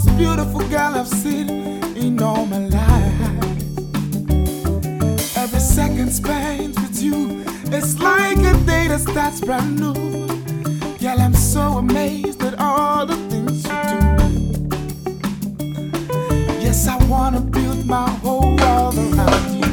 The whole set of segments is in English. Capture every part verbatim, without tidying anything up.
most beautiful girl I've seen in all my life. Every second spent with you, it's like a day that starts brand new. Girl, I'm so amazed at all the things you do. Yes, I wanna build my whole world around you.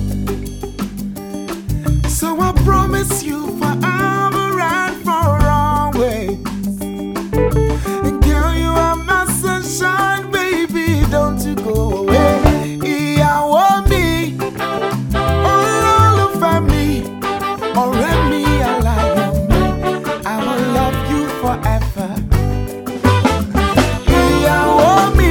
So I promise you forever and for always. And girl, you are my sunshine, baby, don't you go away. I want me, all over me, already I like me. I will love you forever. I want me,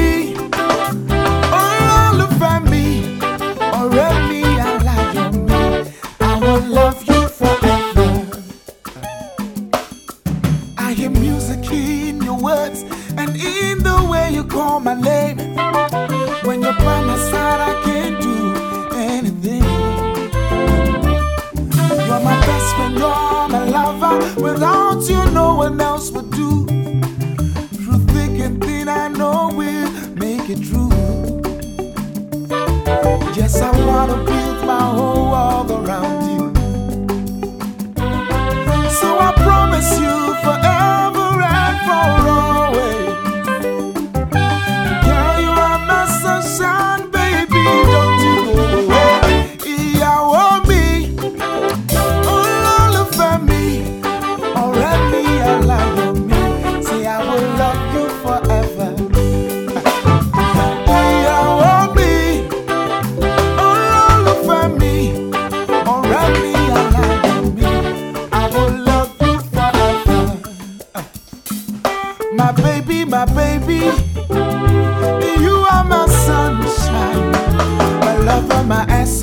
all over me, already I like me. I will love you forever. I hear music in your words and in the way you call my name. When you're by my side, I can't do anything. You're my best friend, you're my lover. Without you, no one else would do. Through thick and thin, I know we'll make it true. Yes, I wanna build my whole world around you. So I promise you forever and for always. Girl, you are my sunshine, baby, don't you go away. I want me, all over me, already I love me. Say I will love you forever. I want me, all over me, already I love me. I will love you forever. My baby, my baby, you are my sunshine, my lover, my essence.